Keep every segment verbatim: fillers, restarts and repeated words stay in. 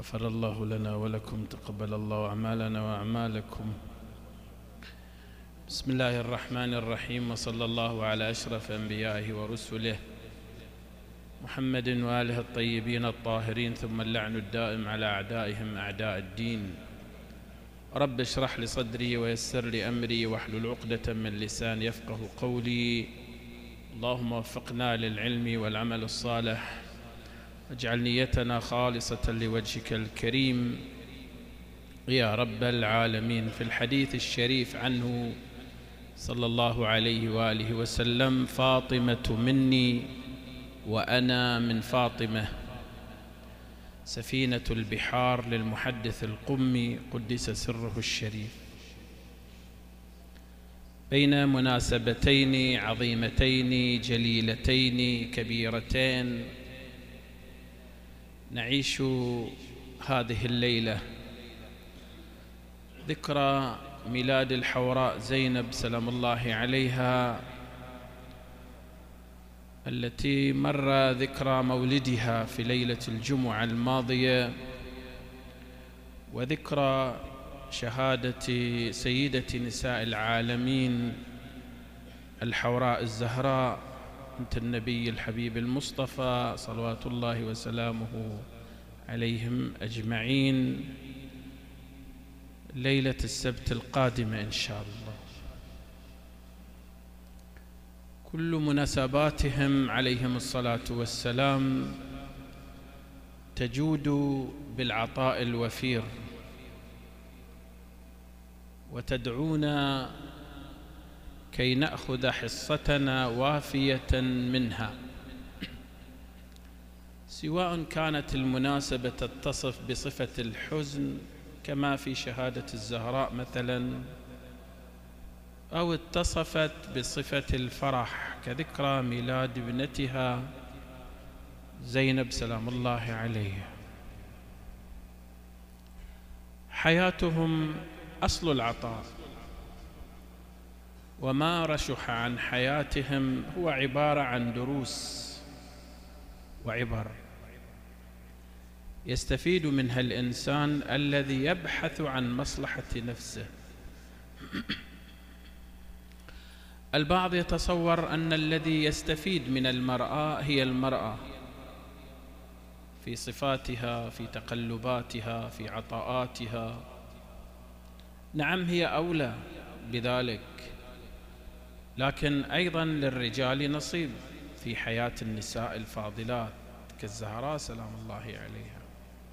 غفر الله لنا ولكم، تقبل الله أعمالنا وأعمالكم. بسم الله الرحمن الرحيم، وصلى الله على أشرف أنبيائه ورسله محمد وآله الطيبين الطاهرين، ثم اللعن الدائم على أعدائهم أعداء الدين. رب اشرح لي صدري ويسر لي أمري واحلل عقدة من لساني يفقه قولي. اللهم وفقنا للعلم والعمل الصالح، واجعل نيتنا خالصة لوجهك الكريم يا رب العالمين. في الحديث الشريف عنه صلى الله عليه وآله وسلم: فاطمة مني وأنا من فاطمة. سفينة البحار للمحدث القمي قدس سره الشريف. بين مناسبتين عظيمتين جليلتين كبيرتين نعيش هذه الليلة، ذكرى ميلاد الحوراء زينب سلام الله عليها، التي مر ذكرى مولدها في ليلة الجمعة الماضية، وذكرى شهادة سيدة نساء العالمين الحوراء الزهراء بنت النبي الحبيب المصطفى صلوات الله وسلامه عليهم أجمعين، ليلة السبت القادمة إن شاء الله. كل مناسباتهم عليهم الصلاة والسلام تجود بالعطاء الوفير، وتدعونا كي نأخذ حصتنا وافية منها، سواء كانت المناسبة تتصف بصفة الحزن كما في شهادة الزهراء مثلا، أو اتصفت بصفة الفرح كذكرى ميلاد ابنتها زينب سلام الله عليها. حياتهم أصل العطاء، وما رشح عن حياتهم هو عبارة عن دروس وعبر يستفيد منها الإنسان الذي يبحث عن مصلحة نفسه. البعض يتصور أن الذي يستفيد من المرأة هي المرأة في صفاتها، في تقلباتها، في عطاءاتها. نعم، هي أولى بذلك، لكن أيضا للرجال نصيب في حياة النساء الفاضلات كالزهراء سلام الله عليها،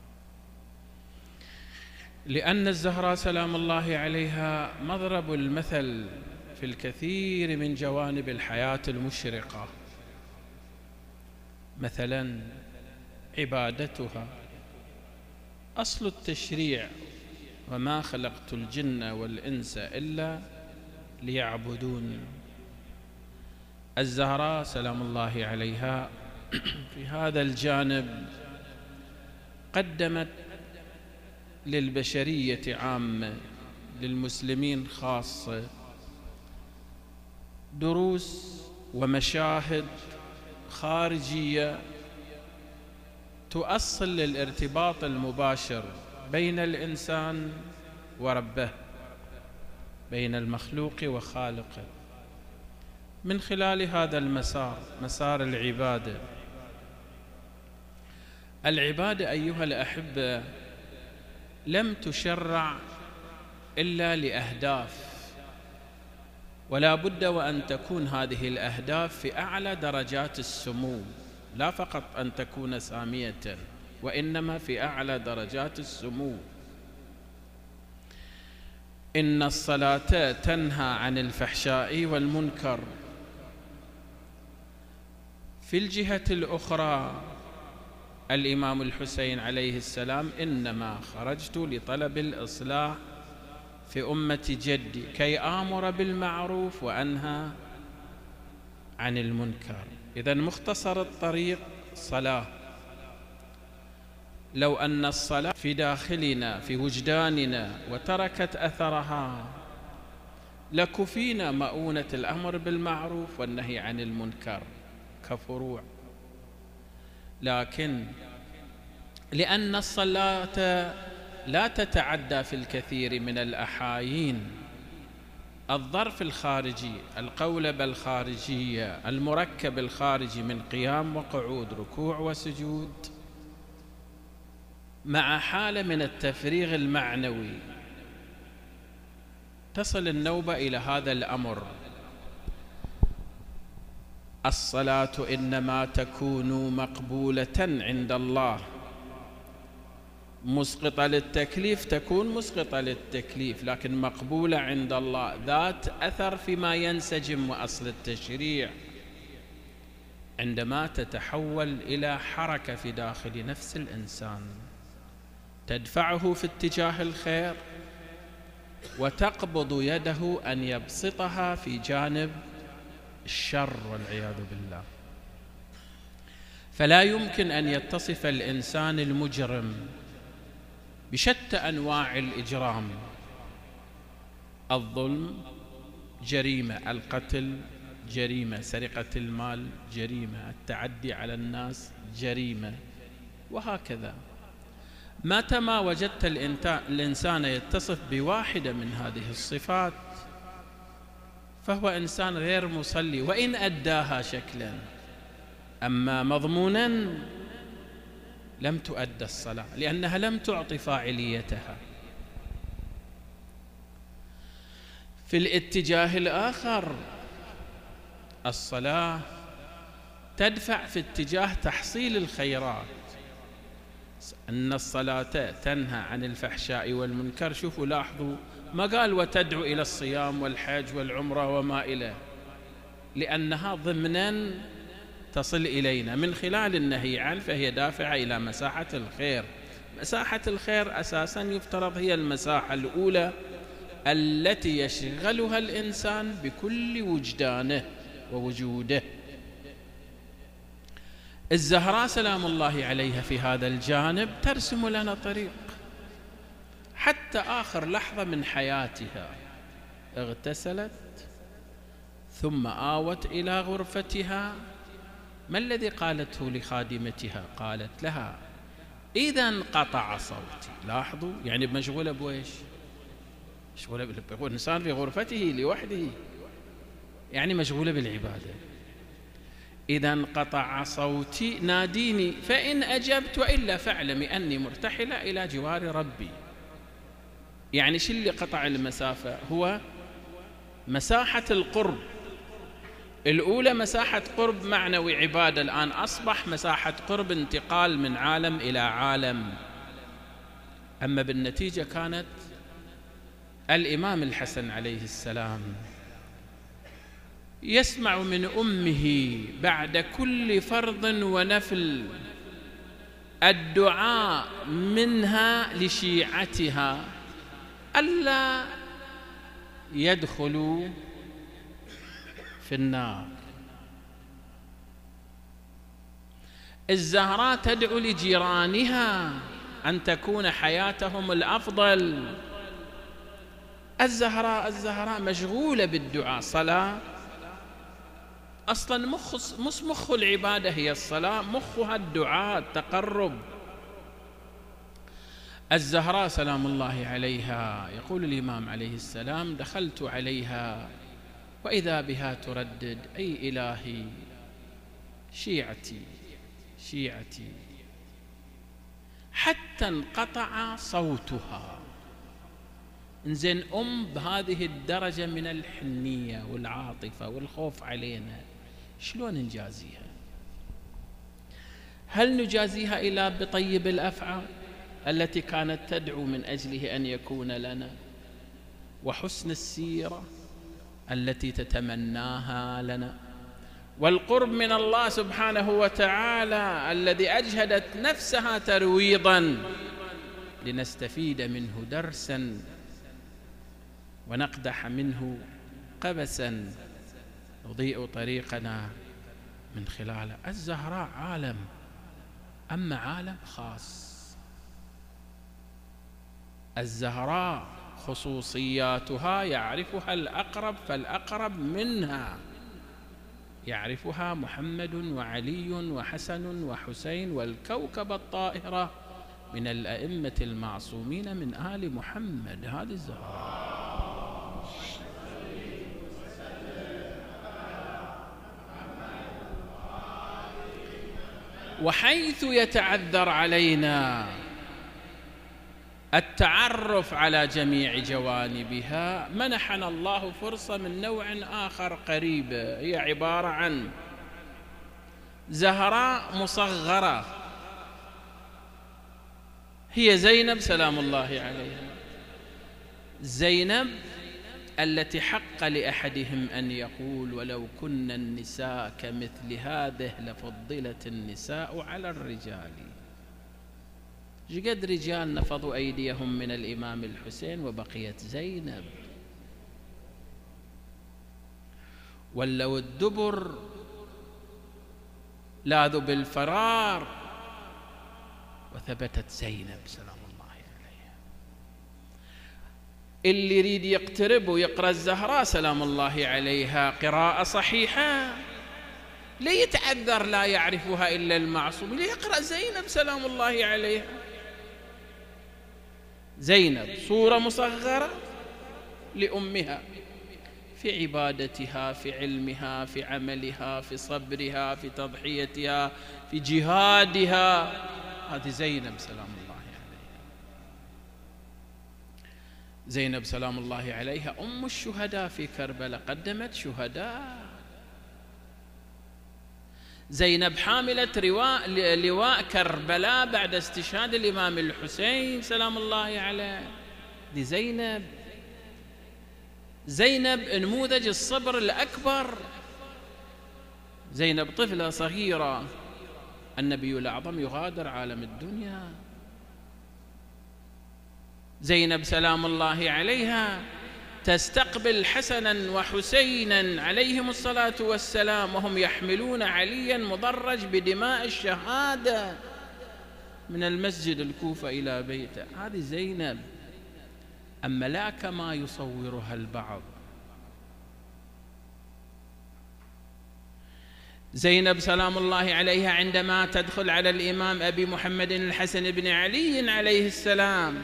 لأن الزهراء سلام الله عليها مضرب المثل في الكثير من جوانب الحياة المشرقة. مثلا عبادتها أصل التشريع: وما خلقت الجن والإنس إلا ليعبدون. الزهراء سلام الله عليها في هذا الجانب قدمت للبشرية عامة، للمسلمين خاصة، دروس ومشاهد خارجية تؤصل للارتباط المباشر بين الإنسان وربه، بين المخلوق وخالقه، من خلال هذا المسار، مسار العبادة. العبادة أيها الأحبة لم تشرع إلا لأهداف، ولا بد وأن تكون هذه الأهداف في أعلى درجات السمو، لا فقط أن تكون سامية، وإنما في أعلى درجات السمو. إن الصلاة تنهى عن الفحشاء والمنكر. في الجهة الأخرى الإمام الحسين عليه السلام: إنما خرجت لطلب الإصلاح في أمة جدي كي آمر بالمعروف وأنهى عن المنكر. إذن مختصر الطريق صلاة. لو أن الصلاة في داخلنا في وجداننا وتركت أثرها لكفينا مؤونة الأمر بالمعروف والنهي عن المنكر كفروع. لكن لأن الصلاة لا تتعدى في الكثير من الأحايين الظرف الخارجي، القولبة الخارجية، المركب الخارجي من قيام وقعود، ركوع وسجود، مع حالة من التفريغ المعنوي تصل النوبة إلى هذا الأمر. الصلاة إنما تكون مقبولة عند الله، مسقطة للتكليف تكون مسقطة للتكليف، لكن مقبولة عند الله، ذات أثر فيما ينسجم وأصل التشريع، عندما تتحول إلى حركة في داخل نفس الإنسان تدفعه في اتجاه الخير وتقبض يده أن يبسطها في جانب الشر والعياذ بالله. فلا يمكن أن يتصف الإنسان المجرم بشتى أنواع الإجرام، الظلم جريمة، القتل جريمة، سرقة المال جريمة، التعدي على الناس جريمة، وهكذا. متى ما وجدت الإنسان يتصف بواحدة من هذه الصفات فهو إنسان غير مصلي وإن أداها شكلا، أما مضمونا لم تؤدى الصلاة لأنها لم تعطي فاعليتها. في الاتجاه الآخر الصلاة تدفع في اتجاه تحصيل الخيرات، أن الصلاة تنهى عن الفحشاء والمنكر. شوفوا لاحظوا ما قال وتدعو إلى الصيام والحج والعمرة وما إليه، لأنها ضمنا تصل إلينا من خلال النهي عنه، فهي دافعة إلى مساحة الخير. مساحة الخير أساسا يفترض هي المساحة الأولى التي يشغلها الإنسان بكل وجدانه ووجوده. الزهراء سلام الله عليها في هذا الجانب ترسم لنا طريق حتى آخر لحظة من حياتها، اغتسلت ثم آوت إلى غرفتها. ما الذي قالته لخادمتها؟ قالت لها إذا انقطع صوتي. لاحظوا يعني مشغولة بويش؟ مشغولة بالعبادة. الإنسان في غرفته لوحده يعني مشغولة بالعبادة. إذا انقطع صوتي ناديني فإن أجبت، وإلا فاعلمي أني مرتحلة إلى جوار ربي. يعني شو اللي قطع المسافة؟ هو مساحة القرب الأولى، مساحة قرب معنوي عبادة، الآن أصبح مساحة قرب انتقال من عالم إلى عالم. أما بالنتيجة كانت الإمام الحسن عليه السلام يسمع من أمه بعد كل فرض ونفل الدعاء منها لشيعتها ألا يدخلوا في النار. الزهراء تدعو لجيرانها أن تكون حياتهم الأفضل. الزهراء الزهراء مشغولة بالدعاء. صلاة أصلا مخ مش مخ العبادة هي الصلاة، مخها الدعاء التقرب. الزهراء سلام الله عليها يقول الإمام عليه السلام دخلت عليها وإذا بها تردد أي إلهي شيعتي شيعتي، حتى انقطع صوتها. إنزين أم بهذه الدرجة من الحنية والعاطفة والخوف علينا، شلون نجازيها؟ هل نجازيها إلى بطيب الأفعال التي كانت تدعو من أجله أن يكون لنا، وحسن السيرة التي تتمناها لنا، والقرب من الله سبحانه وتعالى الذي أجهدت نفسها ترويضا لنستفيد منه درسا ونقدح منه قبسا نضيء طريقنا من خلاله. الزهراء عالم، أما عالم خاص. الزهراء خصوصياتها يعرفها الأقرب فالأقرب منها، يعرفها محمد وعلي وحسن وحسين والكوكب الطائرة من الأئمة المعصومين من آل محمد. هذه الزهراء. وحيث يتعذر علينا التعرف على جميع جوانبها منحنا الله فرصة من نوع آخر قريب، هي عبارة عن زهراء مصغرة، هي زينب سلام الله عليها. زينب التي حق لأحدهم أن يقول ولو كنا النساء كمثل هذه لفضلت النساء على الرجال. قد رجال نفضوا أيديهم من الإمام الحسين وبقيت زينب. ولو الدبر لاذوا بالفرار وثبتت زينب سلام الله عليها. اللي يريد يقترب ويقرأ الزهراء سلام الله عليها قراءة صحيحة لا يتعذر لا يعرفها إلا المعصوم، ليقرأ زينب سلام الله عليها. زينب صورة مصغرة لأمها في عبادتها، في علمها، في عملها، في صبرها، في تضحيتها، في جهادها. هذه زينب سلام الله عليها. زينب سلام الله عليها أم الشهداء في كربلاء، قدمت شهداء. زينب حاملة رواء لواء كربلاء بعد استشهاد الإمام الحسين سلام الله عليه. دي زينب. زينب نموذج الصبر الأكبر. زينب طفلة صغيرة النبي الأعظم يغادر عالم الدنيا. زينب سلام الله عليها تستقبل حسنا وحسينا عليهم الصلاة والسلام وهم يحملون عليا مضرج بدماء الشهادة من المسجد الكوفة إلى بيته. هذه زينب. أما لا كما يصورها البعض. زينب سلام الله عليها عندما تدخل على الإمام أبي محمد الحسن بن علي عليه السلام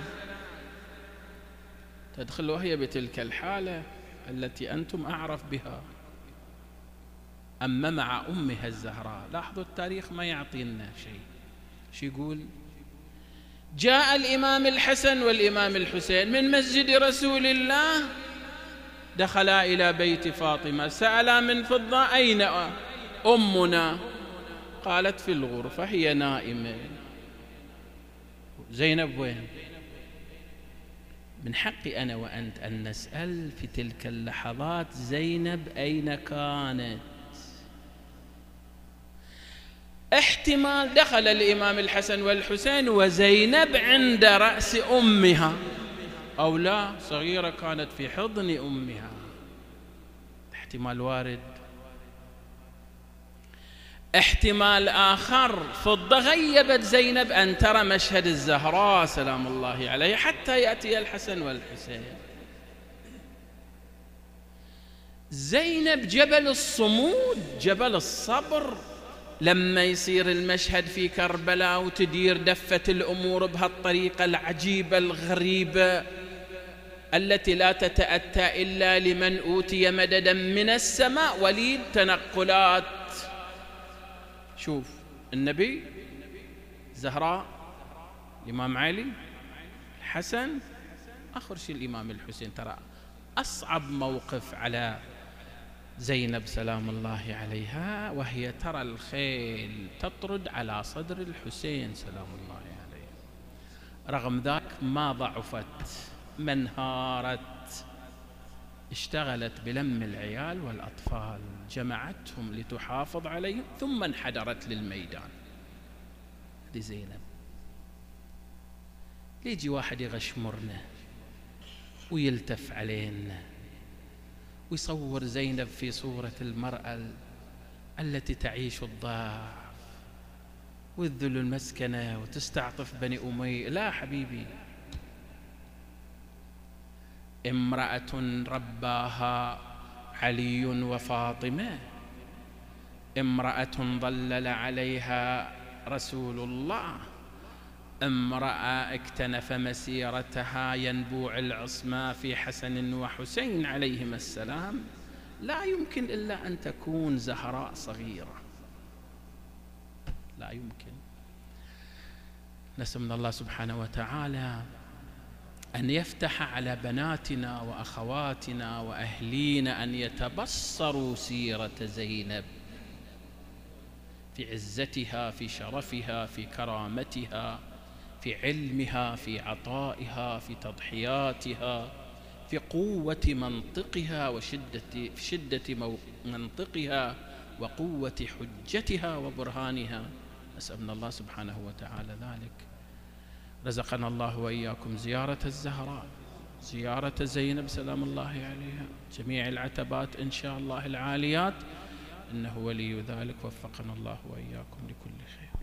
تدخل وهي بتلك الحالة التي أنتم أعرف بها. أما مع أمها الزهراء لاحظوا التاريخ ما يعطينا شيء. شو يقول؟ جاء الإمام الحسن والإمام الحسين من مسجد رسول الله، دخلا إلى بيت فاطمة، سألا من فضة أين أمنا؟ قالت في الغرفة هي نائمة. زينب وين؟ من حقي أنا وأنت أن نسأل في تلك اللحظات زينب أين كانت؟ احتمال دخل الإمام الحسن والحسين وزينب عند رأس أمها، أو لا صغيرة كانت في حضن أمها. احتمال وارد. احتمال آخر فضة غيبت زينب أن ترى مشهد الزهراء سلام الله عليها حتى يأتي الحسن والحسين. زينب جبل الصمود، جبل الصبر. لما يصير المشهد في كربلاء وتدير دفة الأمور بهالطريقة العجيبة الغريبة التي لا تتأتى إلا لمن أوتي مددا من السماء وليد تنقلات. شوف النبي، زهراء، الإمام علي، الحسن، آخر شيء الإمام الحسين. ترى أصعب موقف على زينب سلام الله عليها وهي ترى الخيل تطرد على صدر الحسين سلام الله عليه. رغم ذاك ما ضعفت، ما انهارت، اشتغلت بلم العيال والأطفال، جمعتهم لتحافظ عليهم ثم انحدرت للميدان. هذه زينب. يجي واحد يغشمرنا ويلتف علينا ويصور زينب في صورة المرأة التي تعيش الضعف والذل المسكنة وتستعطف بني أمية. لا حبيبي، امرأة رباها علي وفاطمة، امرأة ظلل عليها رسول الله، امرأة اكتنف مسيرتها ينبوع العصمة في حسن وحسين عليهما السلام، لا يمكن إلا أن تكون زهراء صغيرة، لا يمكن. نسأل من الله سبحانه وتعالى أن يفتح على بناتنا وأخواتنا وأهلينا أن يتبصروا سيرة زينب في عزتها، في شرفها، في كرامتها، في علمها، في عطائها، في تضحياتها، في قوة منطقها وشدة شدة منطقها وقوة حجتها وبرهانها. نسأل من الله سبحانه وتعالى ذلك. رزقنا الله وإياكم زيارة الزهراء، زيارة زينب سلام الله عليها، جميع العتبات إن شاء الله العاليات، إنه ولي ذلك. وفقنا الله وإياكم لكل خير.